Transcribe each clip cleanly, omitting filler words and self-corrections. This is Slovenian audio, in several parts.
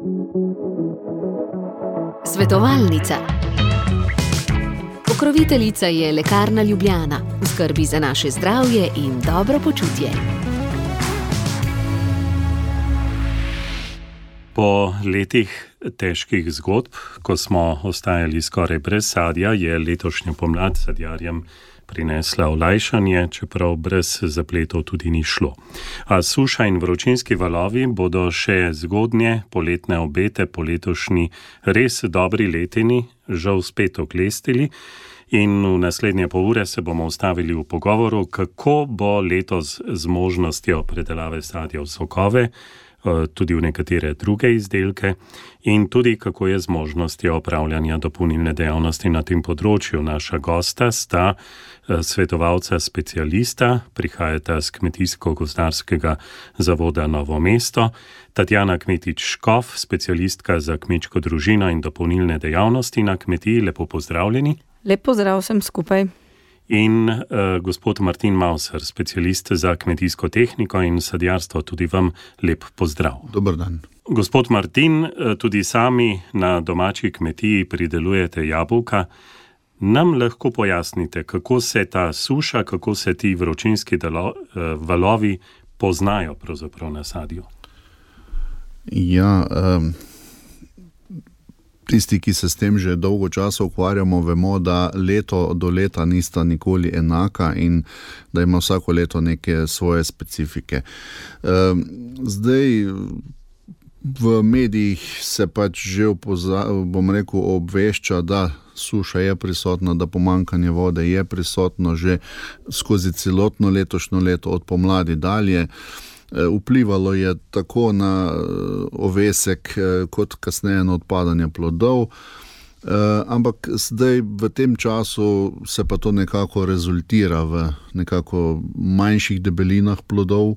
Svetovalnica. Pokroviteljica je Lekarna Ljubljana, v skrbi za naše zdravje in dobro počutje. Po letih težkih zgodb, ko smo ostajali skoraj brez sadja, je letošnja pomlad sadjarjem prinesla olajšanje, čeprav brez zapletov tudi ni šlo. A suša in vročinski valovi bodo še zgodnje poletne obete po letošnji res dobri letini žal spet oklestili in v naslednje pol ure se bomo ustavili v pogovoru, kako bo letos z možnostjo predelave sadja v sokove, tudi v nekatere druge izdelke in tudi kako je z možnostjo opravljanja dopolnilne dejavnosti na tem področju. Naša gosta sta svetovalca specialista, prihajata z Kmetijsko-gozdarskega zavoda Novo mesto, Tatjana Kmetič-Škof, specialistka za kmečko družino in dopolnilne dejavnosti na kmetiji. Lepo pozdravljeni. Lep pozdrav vsem skupaj. In gospod Martin Mauser, specialist za kmetijsko tehniko in sadjarstvo, tudi vam lep pozdrav. Dober dan. Gospod Martin, tudi sami na domači kmetiji pridelujete jabolka. Nam lahko pojasnite, kako se ta suša, kako se ti vročinski valovi poznajo pravzaprav na sadju? Ja, tisti, ki se s tem že dolgo časa ukvarjamo, vemo, da leto do leta nista nikoli enaka in da ima vsako leto neke svoje specifike. Zdaj v medijih se pač že obvešča, da suša je prisotna, da pomanjkanje vode je prisotno že skozi celotno letošnjo leto od pomladi dalje. Vplivalo je tako na ovesek kot kasneje na odpadanje plodov, ampak zdaj v tem času se pa to nekako rezultira v nekako manjših debelinah plodov,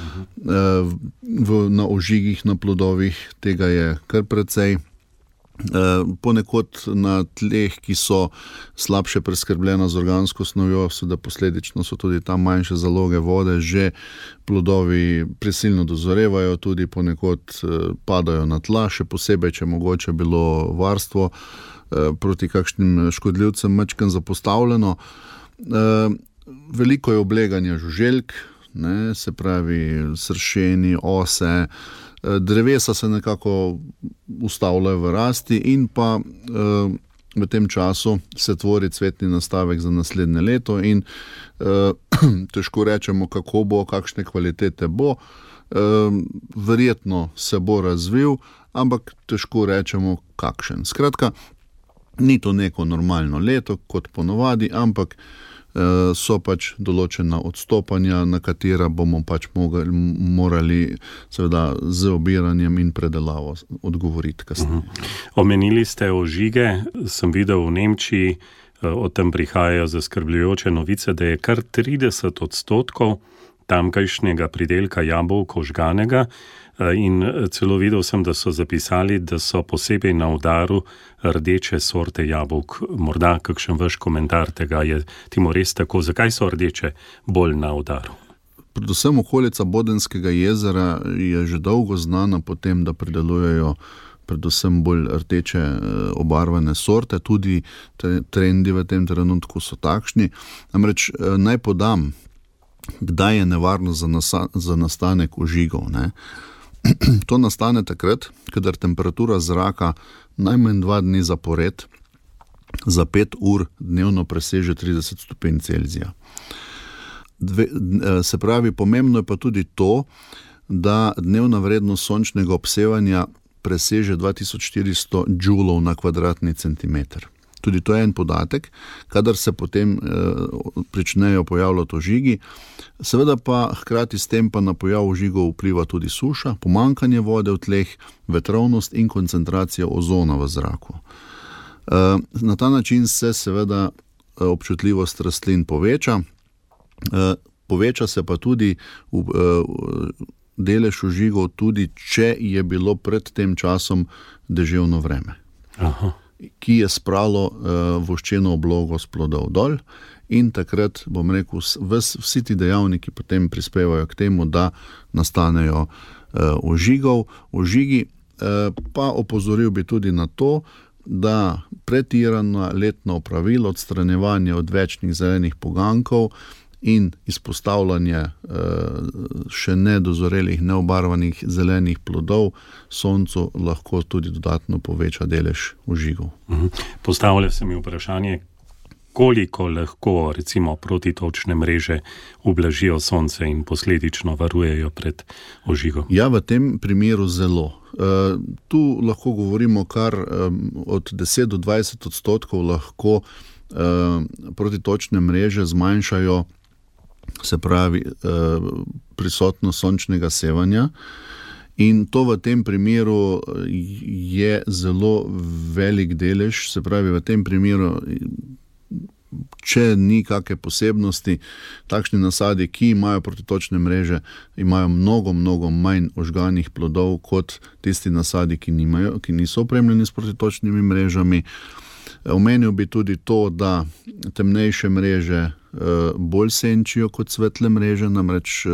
na ožigih na plodovih, tega je kar precej. Ponekod na tleh, ki so slabše preskrbljena z organsko snovjo, da posledično so tudi tam manjše zaloge vode, že plodovi prisilno dozorevajo, tudi ponekod padajo na tla, še posebej, če mogoče bilo varstvo proti kakšnim škodljivcem majčkeno zapostavljeno. Veliko je obleganja žuželk, se pravi sršeni, ose, drevesa se nekako ustavljajo v rasti in pa v tem času se tvori cvetni nastavek za naslednje leto in težko rečemo, kako bo, kakšne kvalitete bo. Verjetno se bo razvil, ampak težko rečemo, kakšen. Skratka, ni to neko normalno leto, kot ponovadi, ampak so pač določena odstopanja, na katera bomo pač morali seveda z obiranjem in predelavo odgovoriti kasneje. Omenili ste ožige, sem videl v Nemčiji, o tem prihajajo zaskrbljujoče novice, da je kar 30% tamkajšnjega pridelka jabolk ožganega in celo videl sem, da so zapisali, da so posebej na udaru rdeče sorte jabolk. Morda kakšen vaš komentar tega je timo res tako? Zakaj so rdeče bolj na udaru? Predvsem okolica Bodenskega jezera je že dolgo znana po tem, da pridelujejo predvsem bolj rdeče obarvane sorte, tudi trendi v tem trenutku so takšni. Namreč naj podam, kdaj je nevarno za nastanek ožigov. To nastane takrat, kadar temperatura zraka najmanj 2 dni zapored za 5 ur dnevno preseže 30 stopinj Celzija. Se pravi, pomembno je pa tudi to, da dnevna vrednost sončnega obsevanja preseže 2400 džulov na kvadratni centimeter. Tudi to je en podatek, kadar se potem pričnejo pojavljati ožigi. Seveda pa hkrati s tem pa na pojav ožigov vpliva tudi suša, pomanjkanje vode v tleh, vetrovnost in koncentracija ozona v zraku. Na ta način se seveda občutljivost rastlin poveča. Poveča se pa tudi delež ožigov tudi, če je bilo pred tem časom deževno vreme. Ki je spralo voščeno oblogo s plodov dol in takrat, bom rekel, vsi ti dejavniki potem prispevajo k temu, da nastanejo ožigi. pa opozoril bi tudi na to, da pretirano letno opravilo, odstranjevanje odvečnih zelenih poganjkov in izpostavljanje še nedozorelih, neobarvanih zelenih plodov soncu lahko tudi dodatno poveča delež ožigov. Postavlja se mi vprašanje, koliko lahko recimo protitočne mreže ublažijo sonce in posledično varujejo pred ožigom? Ja, v tem primeru zelo. Tu lahko govorimo kar od 10 do 20% lahko protitočne mreže zmanjšajo, se pravi, prisotnost sončnega sevanja. In to v tem primeru je zelo velik delež, se pravi, v tem primeru, če ni kakšne posebnosti, takšni nasadi, ki imajo protitočne mreže, imajo mnogo manj ožganih plodov kot tisti nasadi, ki niso opremljeni s protitočnimi mrežami. Omenil bi tudi to, da temnejše mreže bolj senčijo kot svetle mreže, namreč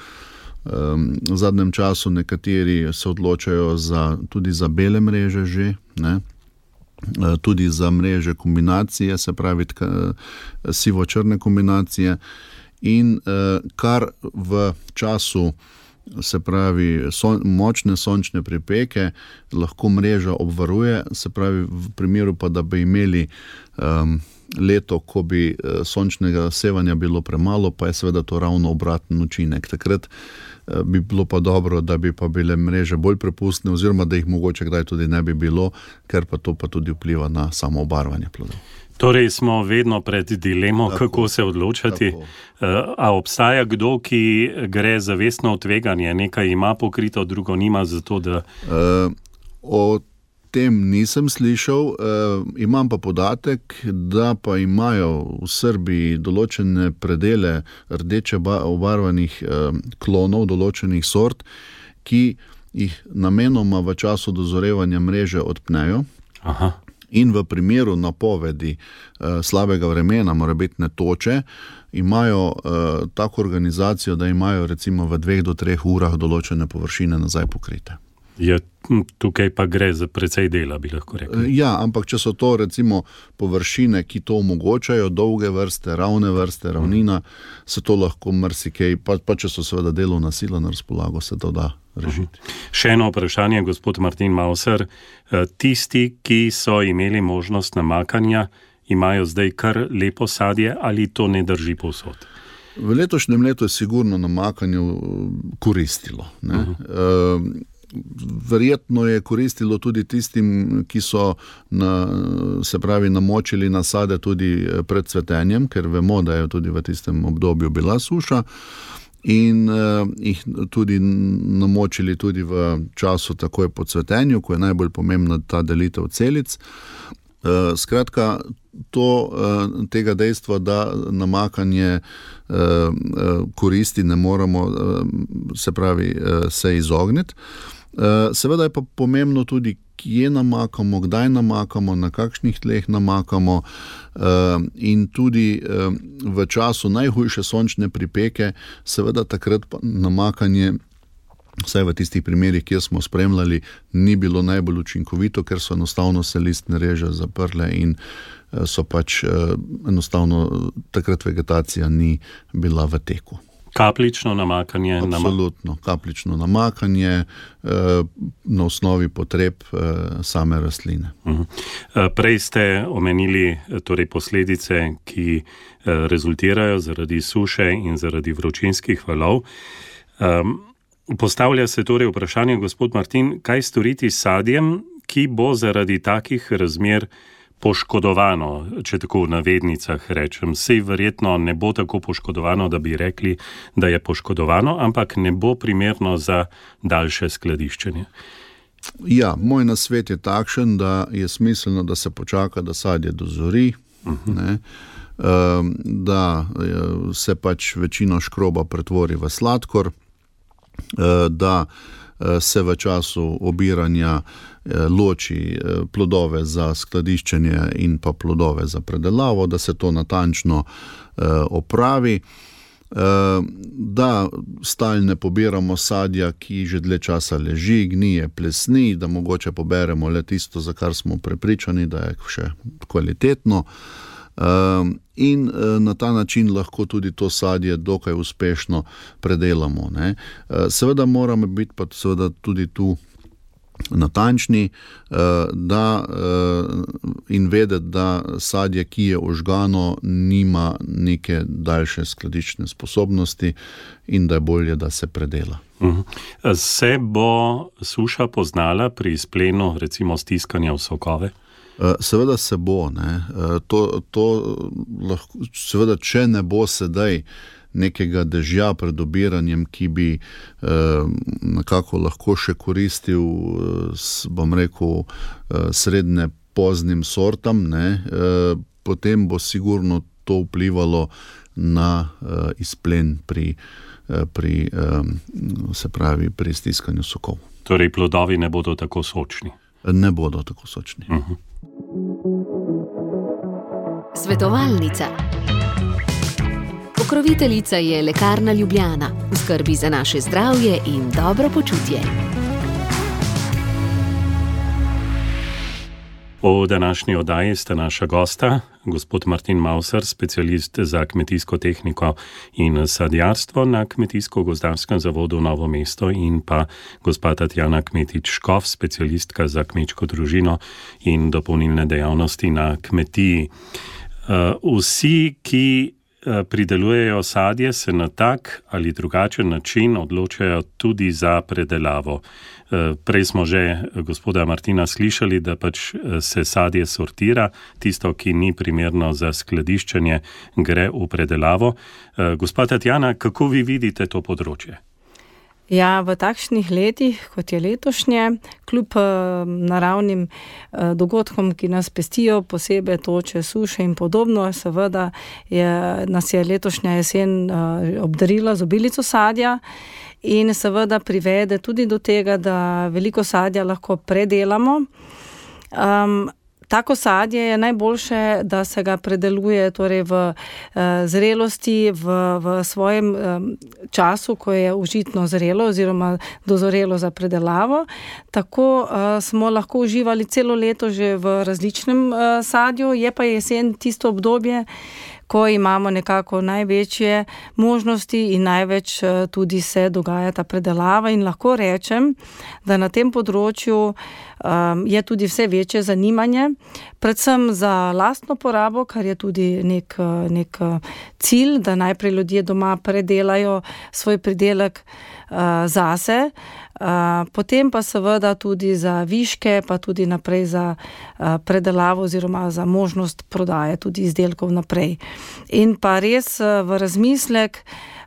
v zadnjem času nekateri se odločajo tudi za bele mreže že, ne? Tudi za mreže kombinacije, se pravi sivo-črne kombinacije, in kar v času, se pravi, močne sončne pripeke lahko mreža obvaruje, se pravi, v primeru pa, da bi imeli leto, ko bi sončnega sevanja bilo premalo, pa je seveda to ravno obraten učinek. Takrat bi bilo pa dobro, da bi pa bile mreže bolj prepustne, oziroma da jih mogoče kdaj tudi ne bi bilo, ker pa to pa tudi vpliva na samo obarvanje plodov. Torej smo vedno pred dilemo, kako se odločati. A obstaja kdo, ki gre zavestno v tveganje, nekaj ima pokrito, drugo nima, zato da... O tem nisem slišal, imam pa podatek, da pa imajo v Srbiji določene predele rdeče obarvanih klonov, določenih sort, ki jih namenoma v času dozorevanja mreže odpnejo. Aha. In v primeru napovedi slabega vremena, morebitne toče, imajo tako organizacijo, da imajo recimo v 2 do 3 urah določene površine nazaj pokrite. Tukaj pa gre za precej dela, bi lahko rekli. Ja, ampak če so to recimo površine, ki to omogočajo, dolge vrste, ravne vrste, ravnina, se to lahko marsikaj, pa če so seveda delovna sila na razpolago, se to da rešiti. Še eno vprašanje, gospod Martin Mauser. Tisti, ki so imeli možnost namakanja, imajo zdaj kar lepo sadje, ali to ne drži povsod? V letošnjem letu je sigurno namakanju koristilo, ne? Verjetno je koristilo tudi tistim, ki so namočili nasade tudi pred cvetenjem, ker vemo, da je tudi v tistem obdobju bila suša, in jih tudi namočili tudi v času takoj po cvetenju, ko je najbolj pomembna ta delitev celic. Skratka, tega dejstva, da namakanje koristi, ne moramo, se pravi, se izogniti. Seveda je pa pomembno tudi, kje namakamo, kdaj namakamo, na kakšnih tleh namakamo, in tudi v času najhujše sončne pripeke, seveda takrat pa namakanje, vsaj v tistih primerih, kjer smo spremljali, ni bilo najbolj učinkovito, ker so enostavno se listne reže zaprle in so pač enostavno takrat vegetacija ni bila v teku. Kapljično namakanje? Absolutno, kapljično namakanje na osnovi potreb same rastline. Prej ste omenili torej posledice, ki rezultirajo zaradi suše in zaradi vročinskih valov. Postavlja se torej vprašanje, gospod Martin, kaj storiti s sadjem, ki bo zaradi takih razmer poškodovano, če tako v navednicah rečem. Sej verjetno ne bo tako poškodovano, da bi rekli, da je poškodovano, ampak ne bo primerno za daljše skladiščenje. Ja, moj nasvet je takšen, da je smiselno, da se počaka, da sadje dozori, ne, da se pač večino škroba pretvori v sladkor, da se v času obiranja loči plodove za skladiščenje in pa plodove za predelavo, da se to natančno opravi. da stalno pobiramo sadja, ki že dlje časa leži, gnije, plesni, da mogoče poberemo le tisto, za kar smo prepričani, da je še kvalitetno. In na ta način lahko tudi to sadje dokaj uspešno predelamo, ne. Seveda moramo biti pa seveda tudi tu natančni, in vedeti, da sadje, ki je ožgano, nima neke daljše skladiščne sposobnosti in da je bolje, da se predela. Se bo suša poznala pri izplenu, recimo stiskanja v sokove? Seveda se bo, ne. To lahko, seveda, če ne bo sedaj nekega dežja pred obiranjem, ki bi nekako lahko še koristil, bom rekel, srednje poznim sortam, ne, potem bo sigurno to vplivalo na izplen pri stiskanju sokov. Torej plodovi ne bodo tako sočni? Ne bodo tako sočni. Svetovalnica. Pokroviteljica je Lekarna Ljubljana, v skrbi za naše zdravje in dobro počutje. V današnji oddaji sta naša gosta, gospod Martin Mauser, specialist za kmetijsko tehniko in sadjarstvo na Kmetijsko-gozdarskem zavodu Novo mesto, in pa gospa Tatjana Kmetič-Škof, specialistka za kmečko družino in dopolnilne dejavnosti na kmetiji. Vsi, ki pridelujejo sadje, se na tak ali drugačen način odločajo tudi za predelavo. Prej smo že gospoda Martina slišali, da pač se sadje sortira, tisto, ki ni primerno za skladiščenje, gre v predelavo. Gospa Tatjana, kako vi vidite to področje? Ja, v takšnih letih, kot je letošnje, kljub naravnim dogodkom, ki nas pestijo, posebej toče, suše in podobno, seveda nas je letošnja jesen obdarila z obilico sadja in seveda privede tudi do tega, da veliko sadja lahko predelamo. Tako sadje je najboljše, da se ga predeluje torej v zrelosti, v svojem času, ko je užitno zrelo oziroma dozorelo za predelavo. Tako smo lahko uživali celo leto že v različnem sadju, je pa jesen tisto obdobje, ko imamo nekako največje možnosti in največ tudi se dogaja ta predelava, in lahko rečem, da na tem področju je tudi vse večje zanimanje, predvsem za lastno porabo, kar je tudi nek cilj, da najprej ljudje doma predelajo svoj pridelek zase, potem pa seveda tudi za viške, pa tudi naprej za predelavo oziroma za možnost prodaje tudi izdelkov naprej. In pa res v razmislek,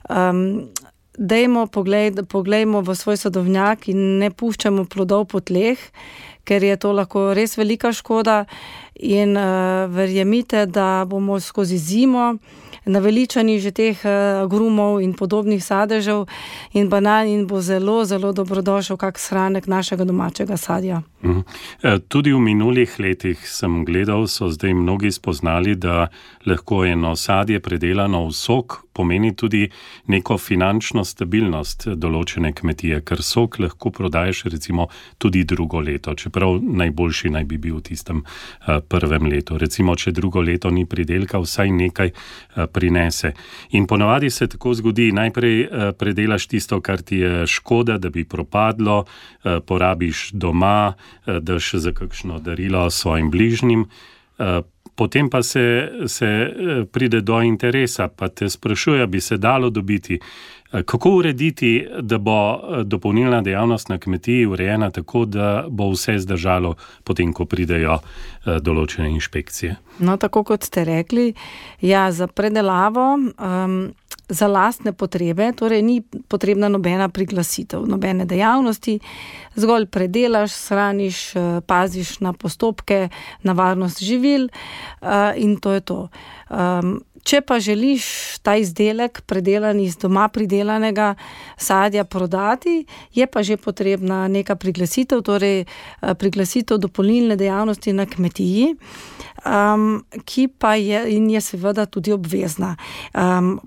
poglejmo v svoj sadovnjak in ne puščamo plodov po tleh, ker je to lahko res velika škoda, in verjemite, da bomo skozi zimo naveličani že teh agrumov in podobnih sadežev in banan, in bo zelo, zelo dobrodošel kak shranek našega domačega sadja. Tudi v minulih letih sem gledal, so zdaj mnogi spoznali, da lahko eno sadje predelano v sok pomeni tudi neko finančno stabilnost določene kmetije, ker sok lahko prodajaš recimo tudi drugo leto, čeprav najboljši naj bi bil v tistem prvem letu. Recimo, če drugo leto ni pridelka, vsaj nekaj prinese. In ponavadi se tako zgodi, najprej predelaš tisto, kar ti je škoda, da bi propadlo, porabiš doma, daš za kakšno darilo svojim bližnjim, potem pa se pride do interesa, pa te sprašuje, bi se dalo dobiti. Kako urediti, da bo dopolnilna dejavnost na kmetiji urejena tako, da bo vse zdržalo potem, ko pridejo določene inšpekcije? No, tako kot ste rekli, ja, za predelavo, za lastne potrebe, torej ni potrebna nobena priglasitev, nobene dejavnosti, zgolj predelaš, shraniš, paziš na postopke, na varnost živil, in to je to. Če pa želiš ta izdelek predelan iz doma pridelanega sadja prodati, je pa že potrebna neka priglasitev, torej priglasitev dopolnilne dejavnosti na kmetiji, ki pa je seveda tudi obvezna.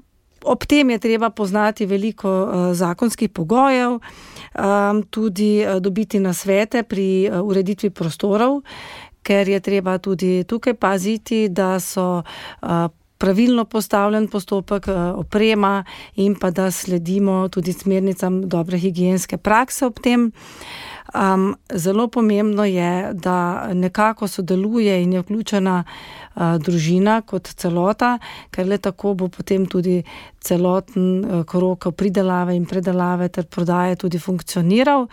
Ob tem je treba poznati veliko zakonskih pogojev, tudi dobiti nasvete pri ureditvi prostorov, ker je treba tudi tukaj paziti, da so pravilno postavljen postopek, oprema in pa da sledimo tudi smernicam dobre higienske prakse ob tem. Zelo pomembno je, da nekako sodeluje in je vključena družina kot celota, ker le tako bo potem tudi celoten krog pridelave in predelave ter prodaje tudi funkcioniral.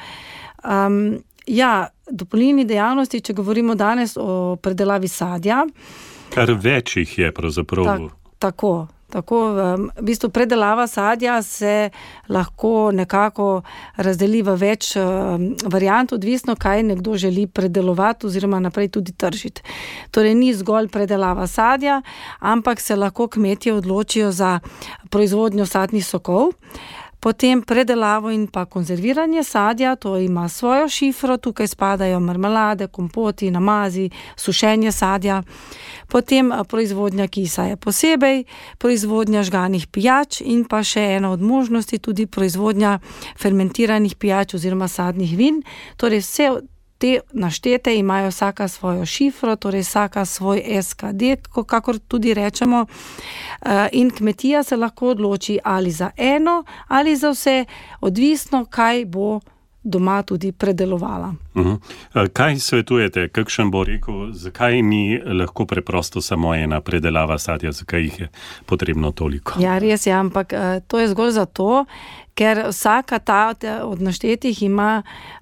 Dopolnilni dejavnosti, če govorimo danes o predelavi sadja. Kar več jih je pravzaprav. Tako. V bistvu predelava sadja se lahko nekako razdeli v več variant, odvisno, kaj nekdo želi predelovati oziroma naprej tudi tržiti. Torej ni zgolj predelava sadja, ampak se lahko kmetje odločijo za proizvodnjo sadnih sokov, potem predelavo in pa konzerviranje sadja, to ima svojo šifro, tukaj spadajo marmelade, kompoti, namazi, sušenje sadja. Potem proizvodnja kisa je posebej, proizvodnja žganih pijač in pa še ena od možnosti tudi proizvodnja fermentiranih pijač oziroma sadnih vin. Torej vse te naštete imajo vsaka svojo šifro, torej vsaka svoj SKD, kakor tudi rečemo, in kmetija se lahko odloči ali za eno ali za vse, odvisno, kaj bo doma tudi predelovala. Kaj svetujete, kakšen bo rekel, zakaj ni lahko preprosto samo ena predelava sadja, zakaj jih je potrebno toliko? Ja, res je, ampak to je zgolj zato, ker vsaka ta od naštetih ima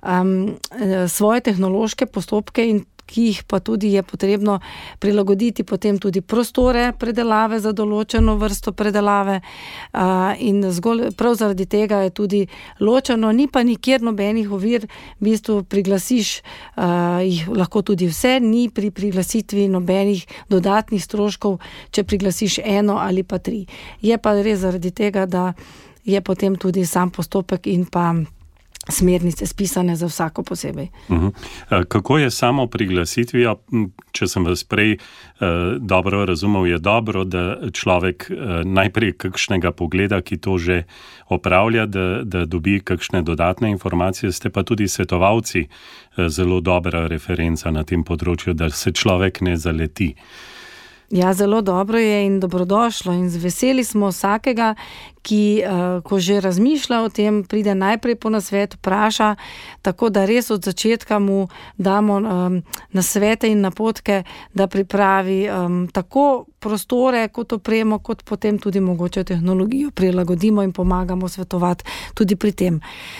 svoje tehnološke postopke in ki jih pa tudi je potrebno prilagoditi potem tudi prostore predelave za določeno vrsto predelave in zgolj prav zaradi tega je tudi ločeno, ni pa nikjer nobenih ovir, v bistvu priglasiš jih lahko tudi vse, ni pri priglasitvi nobenih dodatnih stroškov, če priglasiš eno ali pa 3. Je pa res zaradi tega, da je potem tudi sam postopek in pa smernice spisane za vsako posebej. Kako je samo priglasitvijo? Če sem vas prej dobro razumel, je dobro, da človek najprej kakšnega pogleda, ki to že opravlja, da dobi kakšne dodatne informacije. Ste pa tudi svetovalci, zelo dobra referenca na tem področju, da se človek ne zaleti. Ja, zelo dobro je in dobrodošlo in z veseli smo vsakega, ki, ko že razmišlja o tem, pride najprej po nasvet, vpraša, tako da res od začetka mu damo nasvete in napotke, da pripravi tako prostore kot opremo, kot potem tudi mogoče tehnologijo prilagodimo in pomagamo svetovati tudi pri tem.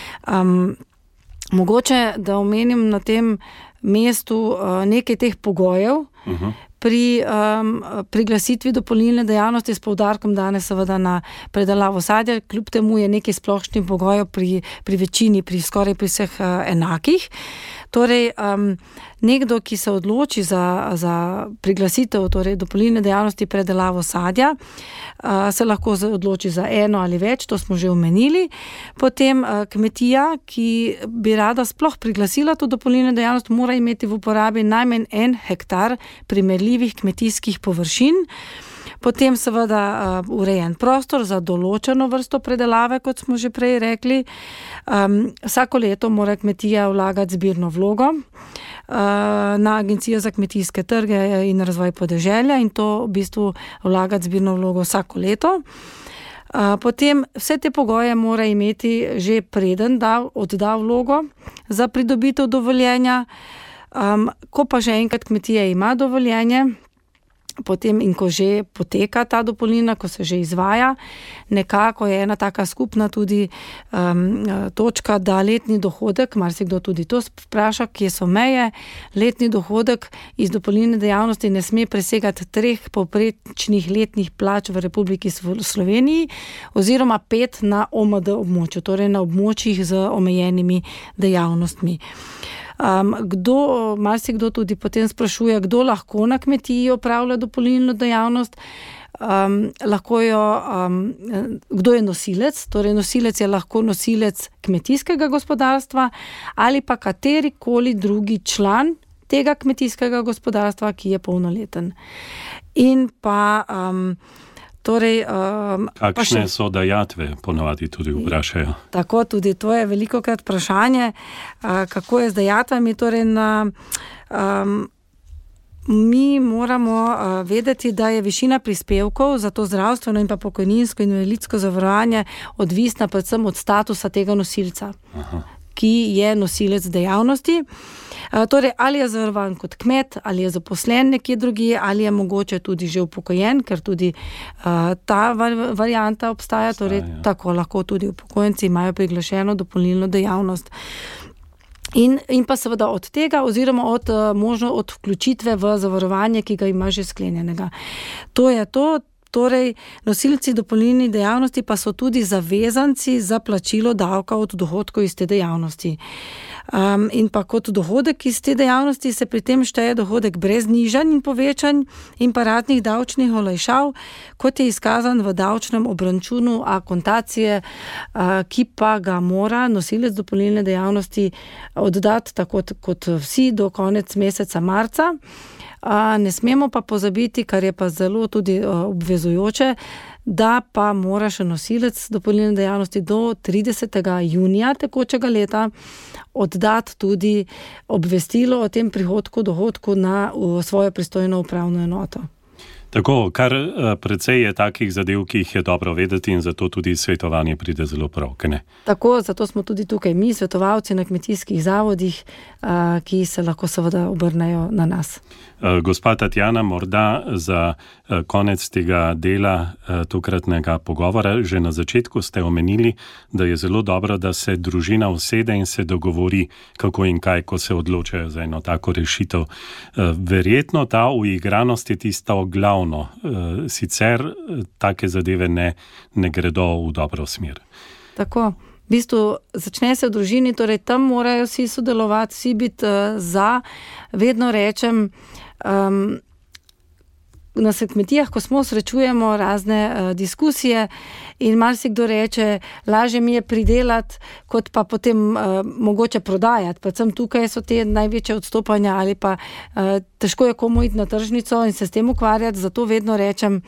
Mogoče, da omenim na tem mestu nekaj teh pogojev, pri priglasitvi dopolnilne dejavnosti s poudarkom danes seveda na predelavo sadja, kljub temu je nekaj splošnih pogojev pri večini, skoraj pri vseh enakih. Torej, nekdo, ki se odloči za priglasitev torej dopolnilne dejavnosti predelavo sadja, se lahko odloči za eno ali več, to smo že omenili. Potem kmetija, ki bi rada sploh priglasila to dopolnilno dejavnost, mora imeti v uporabi najmanj 1 hektar primerljivih kmetijskih površin. Potem seveda urejen prostor za določeno vrsto predelave, kot smo že prej rekli. Vsako leto mora kmetija vlagati zbirno vlogo na Agencijo za kmetijske trge in razvoj podeželja in to v bistvu vlagati zbirno vlogo vsako leto. Potem vse te pogoje mora imeti že preden odda vlogo za pridobitev dovoljenja. Ko pa že enkrat kmetija ima dovoljenje, potem in ko že poteka ta dopolnilna, ko se že izvaja, nekako je ena taka skupna tudi točka, da letni dohodek, marsikdo tudi to vpraša, kje so meje, letni dohodek iz dopolnilne dejavnosti ne sme presegati 3 povprečnih letnih plač v Republiki Sloveniji oziroma 5 na OMD območju, torej na območjih z omejenimi dejavnostmi. Marsikdo tudi potem sprašuje, kdo lahko na kmetiji opravlja dopolnilno dejavnost, kdo je nosilec, torej nosilec je lahko nosilec kmetijskega gospodarstva ali pa katerikoli drugi član tega kmetijskega gospodarstva, ki je polnoleten. In pa Torej, kakšne so dajatve, ponovadi tudi vprašajo. Tako, tudi to je velikokrat vprašanje, kako je z dajatvami. Torej, mi moramo vedeti, da je višina prispevkov za to zdravstveno in pa pokojninsko in invalidsko zavarovanje odvisna predvsem od statusa tega nosilca, ki je nosilec dejavnosti. Torej, ali je zavarovan kot kmet, ali je zaposlen nekje drugje, ali je mogoče tudi že upokojen, ker tudi ta varianta obstaja, torej tako lahko tudi upokojenci imajo priglašeno dopolnilno dejavnost. In pa seveda od tega oziroma možno od vključitve v zavarovanje, ki ga ima že sklenjenega. To je to. Torej, nosilci dopolnilnih dejavnosti pa so tudi zavezanci za plačilo davka od dohodkov iz te dejavnosti. In pa kot dohodek iz te dejavnosti se pri tem šteje dohodek brez nižanj in povečanj in pa raznih davčnih olajšav, kot je izkazan v davčnem obračunu akontacije, ki pa ga mora nosilec dopolnilne dejavnosti oddati tako kot vsi do konec meseca marca. Ne smemo pa pozabiti, kar je pa zelo tudi obvezujoče, da pa mora še nosilec dopolnilne dejavnosti do 30. junija tekočega leta oddati tudi obvestilo o tem prihodku, dohodku na svojo pristojno upravno enoto. Tako, kar precej je takih zadev, ki jih je dobro vedeti in zato tudi svetovanje pride zelo prav, ne? Tako, zato smo tudi tukaj mi, svetovalci na kmetijskih zavodih, ki se lahko seveda obrnejo na nas. Gospa Tatjana, morda za konec tega dela tokratnega pogovora, že na začetku ste omenili, da je zelo dobro, da se družina usede in se dogovori, kako in kaj, ko se odločajo za eno tako rešitev. Verjetno ta uigranost je tisto glavno, sicer take zadeve ne gredo v dobro smer. Tako. V bistvu začne se v družini, torej tam morajo vsi sodelovati, vsi biti za. Vedno rečem, na kmetijah, ko smo srečujemo razne diskusije in marsikdo reče, lažje mi je pridelati, kot pa potem mogoče prodajati. Predvsem tukaj so te največje odstopanja ali pa težko je komu iti na tržnico in se s tem ukvarjati, zato vedno rečem,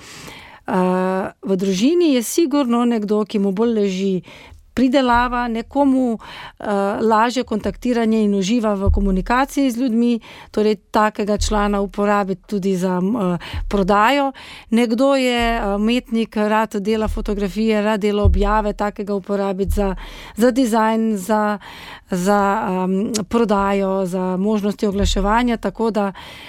v družini je sigurno nekdo, ki mu bolj leži pridelava, nekomu lažje kontaktiranje in uživa v komunikaciji z ljudmi, torej takega člana uporabiti tudi za prodajo. Nekdo je umetnik, rad dela fotografije, rad dela objave, takega uporabiti za dizajn, za prodajo, za možnosti oglaševanja, tako da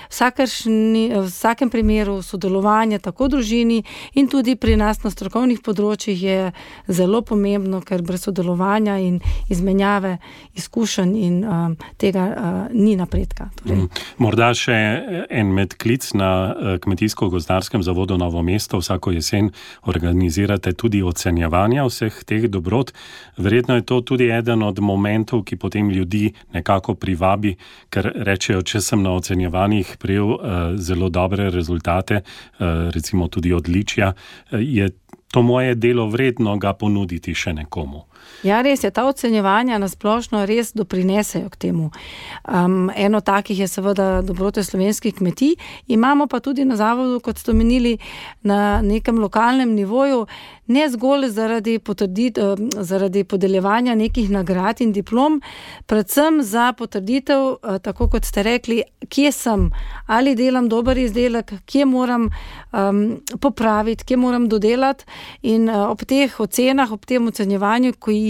v vsakem primeru sodelovanje tako v družini in tudi pri nas na strokovnih področjih je zelo pomembno, ker brez sodelovanja in izmenjave izkušenj in tega ni napredka. Torej. Morda še en medklic na Kmetijsko-gozdarskem zavodu Novo mesto. Vsako jesen organizirate tudi ocenjevanja vseh teh dobrot. Verjetno je to tudi eden od momentov, ki potem ljudi nekako privabi, ker rečejo, če sem na ocenjevanjih prejel zelo dobre rezultate, recimo tudi odličja, je to moje delo vredno ga ponuditi še nekomu. Ja, res je, ta ocenjevanja nasplošno res doprinesejo k temu. Eno takih je seveda dobrote slovenskih kmetij, imamo pa tudi na zavodu, kot ste omenili, na nekem lokalnem nivoju, ne zgolj zaradi podeljevanja nekih nagrad in diplom, predvsem za potrditev, tako kot ste rekli, kje sem, ali delam dober izdelek, kje moram popraviti, kje moram dodelati in ob teh ocenah, ob tem ocenjevanju,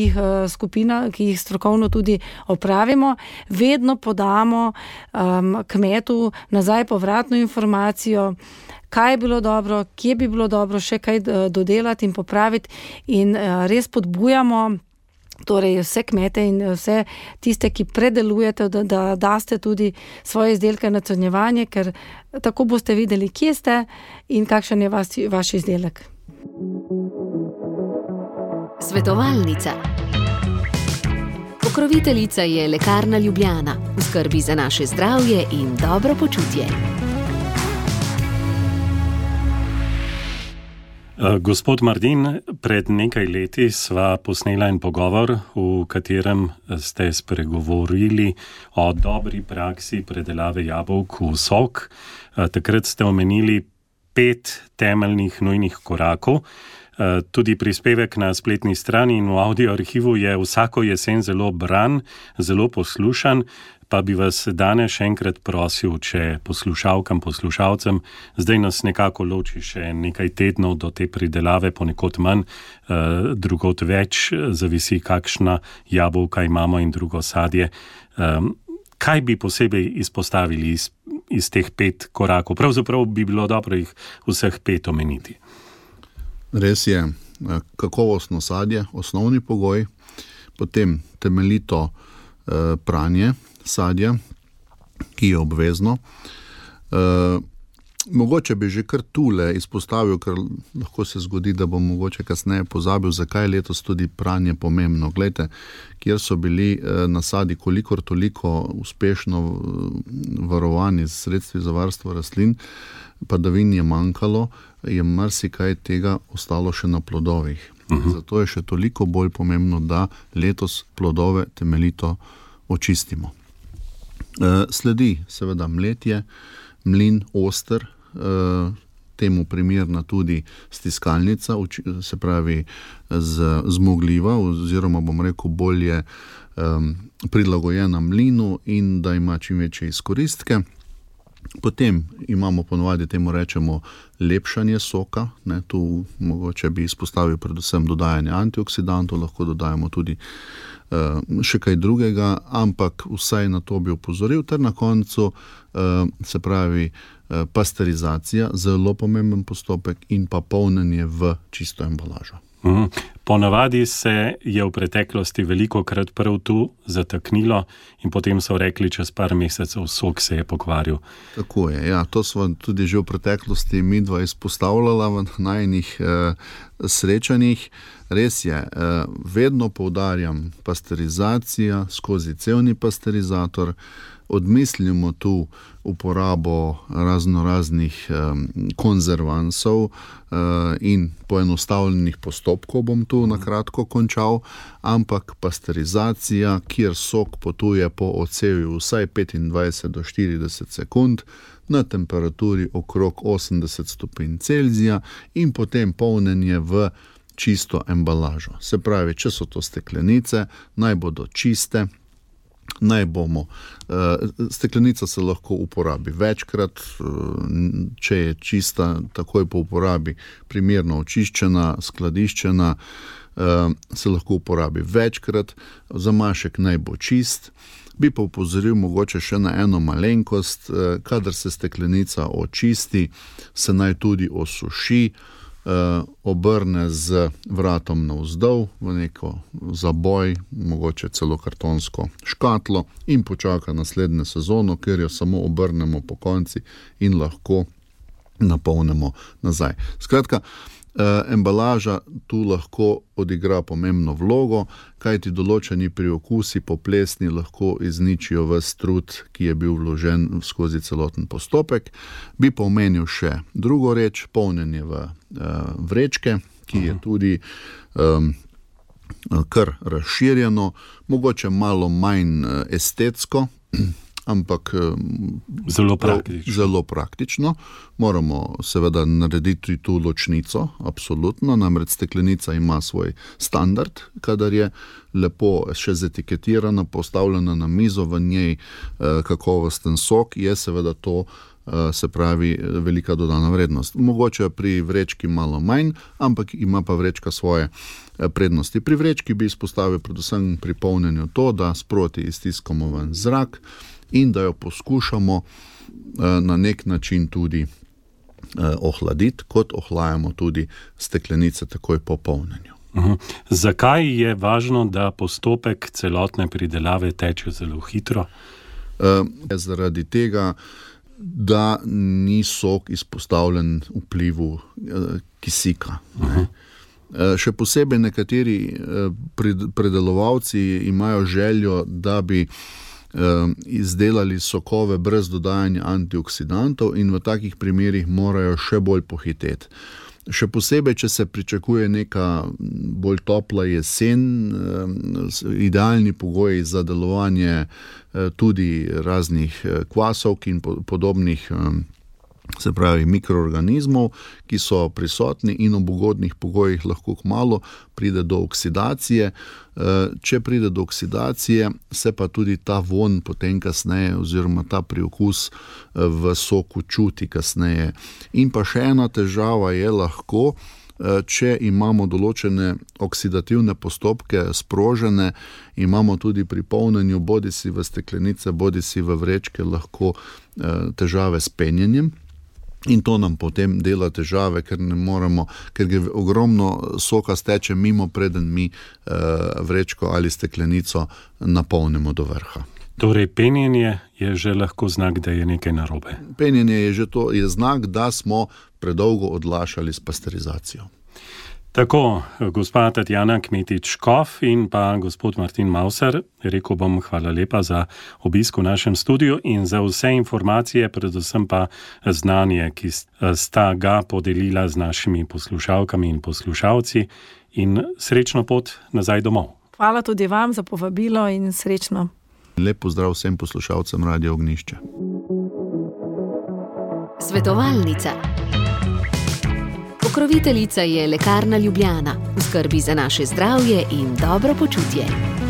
ki jih strokovno tudi opravimo, vedno podamo kmetu nazaj povratno informacijo, kaj je bilo dobro, kje bi bilo dobro še kaj dodelati in popraviti in res podbujamo torej vse kmete in vse tiste, ki predelujete, da daste tudi svoje izdelke na ocenjevanje, ker tako boste videli, kje ste in kakšen je vaš izdelek. Svetovalnica. Pokroviteljica je Lekarna Ljubljana, v skrbi za naše zdravje in dobro počutje. Gospod Mardin, pred nekaj leti sva posnela en pogovor, v katerem ste spregovorili o dobri praksi predelave jabolk v sok. Takrat ste omenili 5 temeljnih nujnih korakov. Tudi prispevek na spletni strani in v audio arhivu je vsako jesen zelo bran, zelo poslušan, pa bi vas danes še enkrat prosil, če poslušalkam, poslušalcem, zdaj nas nekako loči še nekaj tednov do te pridelave, ponekod manj, drugot več, zavisi kakšna jabolka imamo in drugo sadje. Kaj bi posebej izpostavili iz teh 5 korakov? Pravzaprav bi bilo dobro jih vseh 5 omeniti. Res je, kakovostno sadje, osnovni pogoj, potem temeljito pranje sadja, ki je obvezno. Mogoče bi že kar tule izpostavil, ker lahko se zgodi, da bom mogoče kasneje pozabil, zakaj je letos tudi pranje pomembno. Glejte, kjer so bili nasadi kolikor toliko uspešno varovani z sredstvi za varstvo rastlin, padavin je manjkalo, je marsikaj tega ostalo še na plodovih. Zato je še toliko bolj pomembno, da letos plodove temeljito očistimo. Sledi seveda mletje, mlin oster, temu primerna tudi stiskalnica, se pravi zmogljiva oziroma bom rekel bolje prilagojena mlinu in da ima čim večje izkoristke. Potem imamo ponovadi, temu rečemo, lepšanje soka, ne, tu mogoče bi izpostavil predvsem dodajanje antioksidantov, lahko dodajamo tudi še kaj drugega, ampak vsaj na to bi opozoril, ter na koncu se pravi pasterizacija, zelo pomemben postopek, in pa polnjenje v čisto embalažo. Ponavadi se je v preteklosti velikokrat prav tu zataknilo in potem so rekli, čez par mesecev sok se je pokvaril. Tako je, ja, to smo tudi že v preteklosti midva izpostavljala v najinih srečanjih. Res je, vedno poudarjam, pasterizacija skozi cevni pasterizator, odmislimo tu uporabo raznoraznih konzervansov in poenostavljenih postopkov, bom tu na kratko končal, ampak pasterizacija, kjer sok potuje po odsevju vsaj 25 do 40 sekund na temperaturi okrog 80 stopinj Celzija in potem polnjenje v čisto embalažo. Se pravi, če so to steklenice, naj bodo čiste, steklenica se lahko uporabi večkrat, če je čista, takoj po uporabi primerno očiščena, skladiščena, se lahko uporabi večkrat, zamašek naj bo čist. Bi pa opozoril mogoče še na eno malenkost, kadar se steklenica očisti, se naj tudi osuši, obrne z vratom navzdol v neko zaboj, mogoče celo kartonsko škatlo, in počaka naslednjo sezono, ker jo samo obrnemo po konci in lahko napolnimo nazaj. Skratka, embalaža tu lahko odigra pomembno vlogo, kajti določeni priokusi po plesni lahko izničijo ves trud, ki je bil vložen skozi celoten postopek. Bi pa omenil še drugo reč, polnjenje v vrečke, ki je tudi kar razširjeno, mogoče malo manj estetsko, ampak zelo praktično. Moramo seveda narediti tu ločnico, absolutno, namreč steklenica ima svoj standard, kadar je lepo še zetikettirana, postavljena na mizo, v njej kakovosten sok, je seveda to, se pravi, velika dodana vrednost. Mogoče pri vrečki malo manj, ampak ima pa vrečka svoje prednosti. Pri vrečki bi izpostavil predvsem pri polnjenju to, da sproti iztiskamo ven zrak in da jo poskušamo na nek način tudi ohladiti, kot ohlajamo tudi steklenice takoj po polnjenju. Zakaj je važno, da postopek celotne pridelave teče zelo hitro? Zaradi tega, da ni sok izpostavljen vplivu kisika. Še posebej nekateri predelovalci imajo željo, da bi izdelali sokove brez dodajanja antioksidantov in v takih primerih morajo še bolj pohiteti. Še posebej, če se pričakuje neka bolj topla jesen, idealni pogoji za delovanje tudi raznih kvasovk in podobnih se pravi mikroorganizmov, ki so prisotni in ob ugodnih pogojih lahko kmalu pride do oksidacije. Če pride do oksidacije, se pa tudi ta vonj potem kasneje oziroma ta priokus v soku čuti kasneje. In pa še ena težava je lahko, če imamo določene oksidativne postopke sprožene, imamo tudi pri polnjenju bodisi v steklenice, bodisi v vrečke lahko težave s penjenjem. In to nam potem dela težave, ker ne moremo, ker gre ogromno soka steče mimo, preden mi vrečko ali steklenico napolnimo do vrha. Torej, penjenje je že lahko znak, da je nekaj narobe. Penjenje je znak, da smo predolgo odlašali s pasterizacijo. Tako, gospa Tatjana Kmetič-Škof in pa gospod Martin Mauser, rekel bom hvala lepa za obisk v našem studiu in za vse informacije, predvsem pa znanje, ki sta ga podelila z našimi poslušalkami in poslušalci, in srečno pot nazaj domov. Hvala tudi vam za povabilo in srečno. Lep pozdrav vsem poslušalcem Radia Ognjišče. Svetovalnica. Pokroviteljica je Lekarna Ljubljana, v skrbi za naše zdravje in dobro počutje.